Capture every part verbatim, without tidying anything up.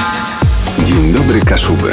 Dzień dobry, Kaszuby.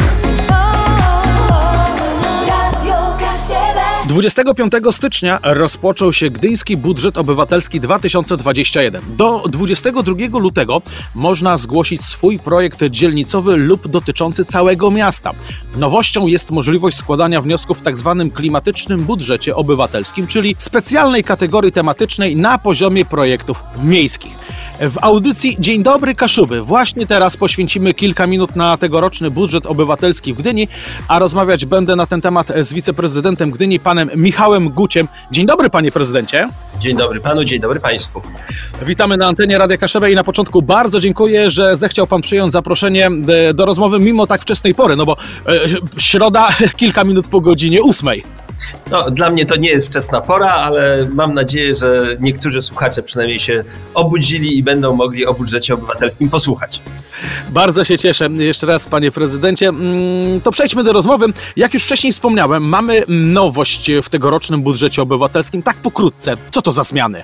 dwudziestego piątego stycznia rozpoczął się Gdyński Budżet Obywatelski dwa tysiące dwudziesty pierwszy. Do dwudziestego drugiego lutego można zgłosić swój projekt dzielnicowy lub dotyczący całego miasta. Nowością jest możliwość składania wniosków w tzw. klimatycznym budżecie obywatelskim, czyli specjalnej kategorii tematycznej na poziomie projektów miejskich. W audycji Dzień dobry, Kaszuby właśnie teraz poświęcimy kilka minut na tegoroczny budżet obywatelski w Gdyni, a rozmawiać będę na ten temat z wiceprezydentem Gdyni, panem Michałem Guciem. Dzień dobry, panie prezydencie. Dzień dobry panu, dzień dobry państwu. Witamy na antenie Radia Kaszebę i na początku bardzo dziękuję, że zechciał pan przyjąć zaproszenie do rozmowy mimo tak wczesnej pory, no bo e, środa kilka minut po godzinie ósmej. No, dla mnie to nie jest wczesna pora, ale mam nadzieję, że niektórzy słuchacze przynajmniej się obudzili i będą mogli o budżecie obywatelskim posłuchać. Bardzo się cieszę. Jeszcze raz, panie prezydencie. To przejdźmy do rozmowy. Jak już wcześniej wspomniałem, mamy nowość w tegorocznym budżecie obywatelskim. Tak pokrótce, co to za zmiany?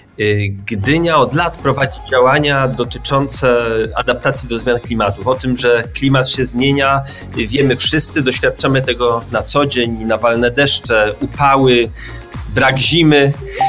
Gdynia od lat prowadzi działania dotyczące adaptacji do zmian klimatu. O tym, że klimat się zmienia, wiemy wszyscy, doświadczamy tego na co dzień. Nawalne deszcze, upały, brak zimy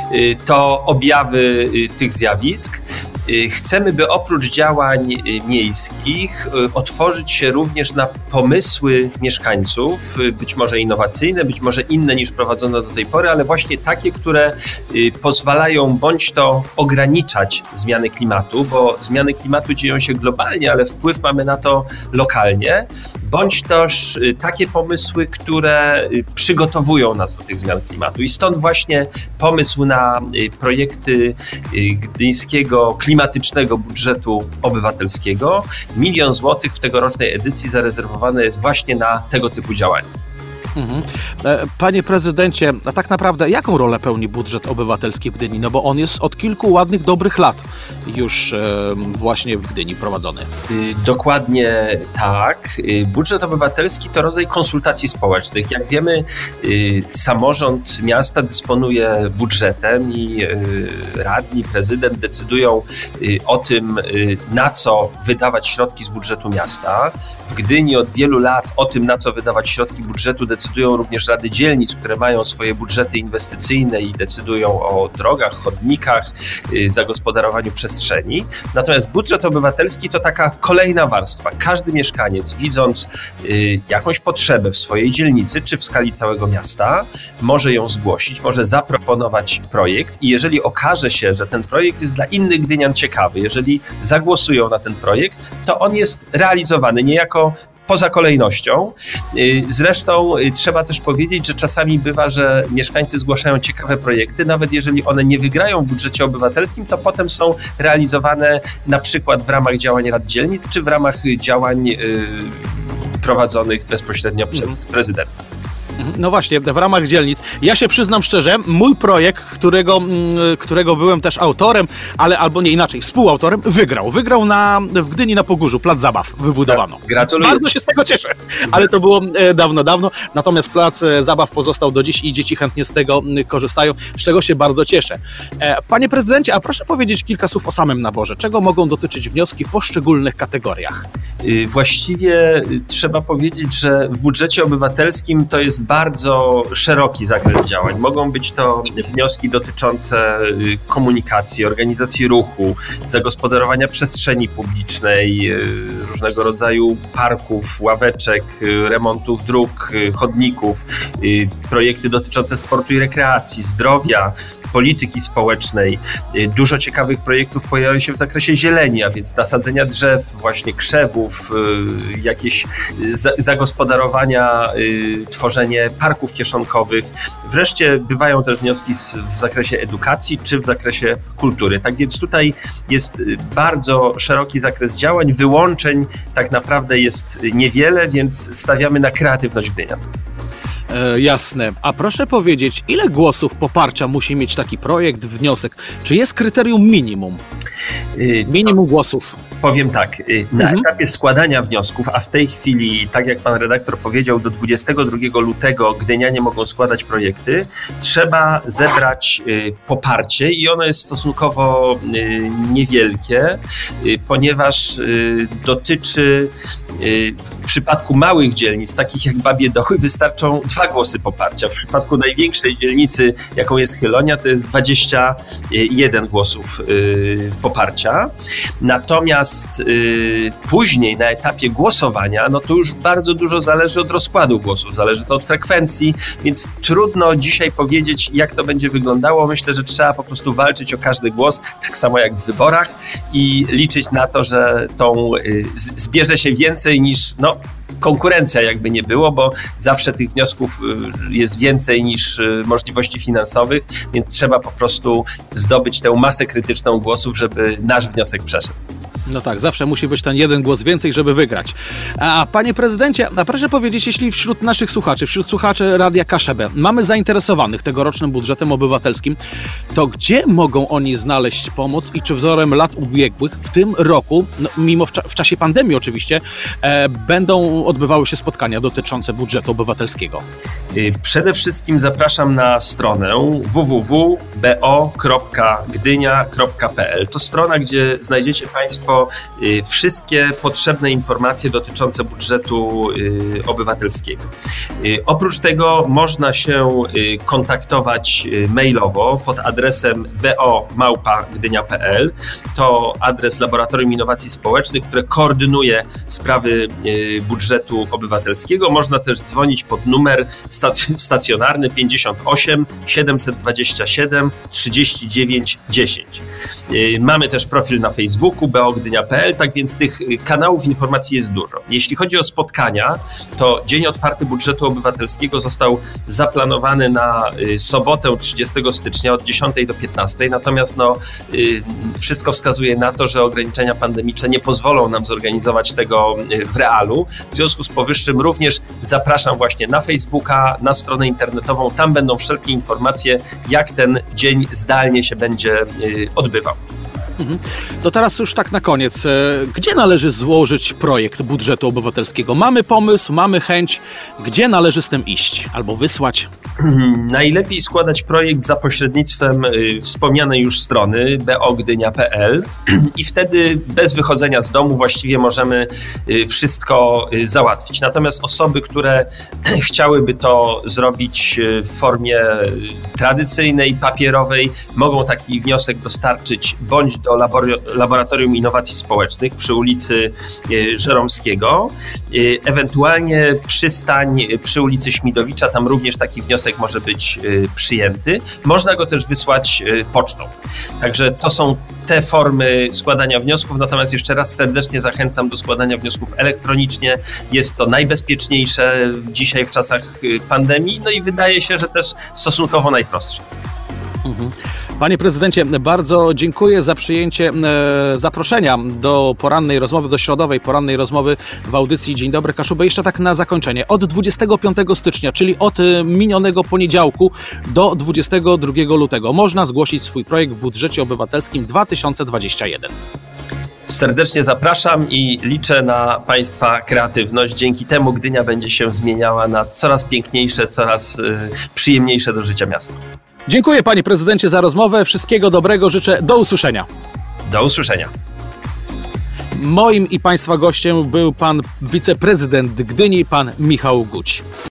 to objawy tych zjawisk. Chcemy, by oprócz działań miejskich otworzyć się również na pomysły mieszkańców, być może innowacyjne, być może inne niż prowadzono do tej pory, ale właśnie takie, które pozwalają bądź to ograniczać zmiany klimatu, bo zmiany klimatu dzieją się globalnie, ale wpływ mamy na to lokalnie, bądź też takie pomysły, które przygotowują nas do tych zmian klimatu. I stąd właśnie pomysł na projekty gdyńskiego klimatu, klimatycznego budżetu obywatelskiego. Milion złotych w tegorocznej edycji zarezerwowane jest właśnie na tego typu działania. Mhm. Panie prezydencie, a tak naprawdę jaką rolę pełni budżet obywatelski w Gdyni? No bo on jest od kilku ładnych, dobrych lat już e, właśnie w Gdyni prowadzony. Dokładnie tak. Budżet obywatelski to rodzaj konsultacji społecznych. Jak wiemy, samorząd miasta dysponuje budżetem i radni, prezydent decydują o tym, na co wydawać środki z budżetu miasta. W Gdyni od wielu lat o tym, na co wydawać środki budżetu, decydują Decydują również rady dzielnic, które mają swoje budżety inwestycyjne i decydują o drogach, chodnikach, zagospodarowaniu przestrzeni. Natomiast budżet obywatelski to taka kolejna warstwa. Każdy mieszkaniec, widząc jakąś potrzebę w swojej dzielnicy czy w skali całego miasta, może ją zgłosić, może zaproponować projekt i jeżeli okaże się, że ten projekt jest dla innych gdynian ciekawy, jeżeli zagłosują na ten projekt, to on jest realizowany niejako poza kolejnością. Zresztą trzeba też powiedzieć, że czasami bywa, że mieszkańcy zgłaszają ciekawe projekty, nawet jeżeli one nie wygrają w budżecie obywatelskim, to potem są realizowane na przykład w ramach działań rad dzielnic, czy w ramach działań yy, prowadzonych bezpośrednio przez prezydenta. No właśnie, w ramach dzielnic. Ja się przyznam szczerze, mój projekt, którego, którego byłem też autorem, ale albo nie inaczej, współautorem, wygrał. Wygrał na, w Gdyni na Pogórzu, plac zabaw wybudowano. Tak, gratuluję. Bardzo się z tego cieszę, ale to było dawno, dawno. Natomiast plac zabaw pozostał do dziś i dzieci chętnie z tego korzystają, z czego się bardzo cieszę. Panie prezydencie, a proszę powiedzieć kilka słów o samym naborze. Czego mogą dotyczyć wnioski w poszczególnych kategoriach? Właściwie trzeba powiedzieć, że w budżecie obywatelskim to jest bardzo szeroki zakres działań. Mogą być to wnioski dotyczące komunikacji, organizacji ruchu, zagospodarowania przestrzeni publicznej, różnego rodzaju parków, ławeczek, remontów dróg, chodników, projekty dotyczące sportu i rekreacji, zdrowia, polityki społecznej. Dużo ciekawych projektów pojawia się w zakresie zieleni, a więc nasadzenia drzew, właśnie krzewów, jakieś zagospodarowania, tworzenie parków kieszonkowych. Wreszcie bywają też wnioski w zakresie edukacji czy w zakresie kultury. Tak więc tutaj jest bardzo szeroki zakres działań, wyłączeń tak naprawdę jest niewiele, więc stawiamy na kreatywność gdynian. E, jasne. A proszę powiedzieć, ile głosów poparcia musi mieć taki projekt, wniosek? Czy jest kryterium minimum? Minimum głosów. Powiem tak, na Mhm. etapie składania wniosków, a w tej chwili, tak jak pan redaktor powiedział, do dwudziestego drugiego lutego gdynianie mogą składać projekty, trzeba zebrać y, poparcie i ono jest stosunkowo y, niewielkie, y, ponieważ y, dotyczy y, w przypadku małych dzielnic, takich jak Babie Doły, wystarczą dwa głosy poparcia. W przypadku największej dzielnicy, jaką jest Chylonia, to jest dwadzieścia jeden głosów y, poparcia. Natomiast y, później na etapie głosowania, no to już bardzo dużo zależy od rozkładu głosów, zależy to od frekwencji, więc trudno dzisiaj powiedzieć, jak to będzie wyglądało. Myślę, że trzeba po prostu walczyć o każdy głos, tak samo jak w wyborach i liczyć na to, że tą y, z, zbierze się więcej niż no, konkurencja jakby nie było, bo zawsze tych wniosków jest więcej niż możliwości finansowych, więc trzeba po prostu zdobyć tę masę krytyczną głosów, żeby nasz wniosek przeszedł. No tak, zawsze musi być ten jeden głos więcej, żeby wygrać. A panie prezydencie, a proszę powiedzieć, jeśli wśród naszych słuchaczy, wśród słuchaczy Radia K S Z B mamy zainteresowanych tegorocznym budżetem obywatelskim, to gdzie mogą oni znaleźć pomoc i czy wzorem lat ubiegłych w tym roku, no, mimo w, cza- w czasie pandemii oczywiście, e, będą odbywały się spotkania dotyczące budżetu obywatelskiego? Przede wszystkim zapraszam na stronę w w w kropka b o kropka gdynia kropka p l. To strona, gdzie znajdziecie państwo wszystkie potrzebne informacje dotyczące budżetu obywatelskiego. Oprócz tego można się kontaktować mailowo pod adresem b o małpa gdynia kropka p l. To adres Laboratorium Innowacji Społecznych, które koordynuje sprawy budżetu obywatelskiego. Można też dzwonić pod numer stacjonarny pięćdziesiąt osiem siedemset dwadzieścia siedem trzydzieści dziewięć dziesięć. Mamy też profil na Facebooku b o gdynia kropka p l, tak więc tych kanałów informacji jest dużo. Jeśli chodzi o spotkania, to Dzień Otwarty Budżetu Obywatelskiego został zaplanowany na sobotę trzydziestego stycznia od dziesiątej do piętnastej, natomiast no, wszystko wskazuje na to, że ograniczenia pandemiczne nie pozwolą nam zorganizować tego w realu. W związku z powyższym również zapraszam właśnie na Facebooka, na stronę internetową, tam będą wszelkie informacje, jak ten dzień zdalnie się będzie odbywał. Mhm. To teraz już tak na koniec. Gdzie należy złożyć projekt budżetu obywatelskiego? Mamy pomysł, mamy chęć. Gdzie należy z tym iść albo wysłać? Najlepiej składać projekt za pośrednictwem y, wspomnianej już strony b o gdynia kropka p l i wtedy bez wychodzenia z domu właściwie możemy y, wszystko y, załatwić. Natomiast osoby, które chciałyby to zrobić y, w formie y, tradycyjnej, papierowej, mogą taki wniosek dostarczyć bądź do labor- Laboratorium Innowacji Społecznych przy ulicy y, Żeromskiego, y, ewentualnie przystań przy ulicy Śmidowicza, tam również taki wniosek może być y, przyjęty. Można go też wysłać y, pocztą. Także to są te formy składania wniosków, natomiast jeszcze raz serdecznie zachęcam do składania wniosków elektronicznie. Jest to najbezpieczniejsze dzisiaj w czasach y, pandemii, no i wydaje się, że też stosunkowo najprostsze. Mhm. Panie prezydencie, bardzo dziękuję za przyjęcie e, zaproszenia do porannej rozmowy, do środowej porannej rozmowy w audycji Dzień Dobry Kaszubę. Jeszcze tak na zakończenie. Od dwudziestego piątego stycznia, czyli od e, minionego poniedziałku do dwudziestego drugiego lutego można zgłosić swój projekt w budżecie obywatelskim dwa tysiące dwudziestym pierwszym. Serdecznie zapraszam i liczę na państwa kreatywność. Dzięki temu Gdynia będzie się zmieniała na coraz piękniejsze, coraz y, przyjemniejsze do życia miasto. Dziękuję panie prezydencie za rozmowę. Wszystkiego dobrego życzę. Do usłyszenia. Do usłyszenia. Moim i państwa gościem był pan wiceprezydent Gdyni, pan Michał Guć.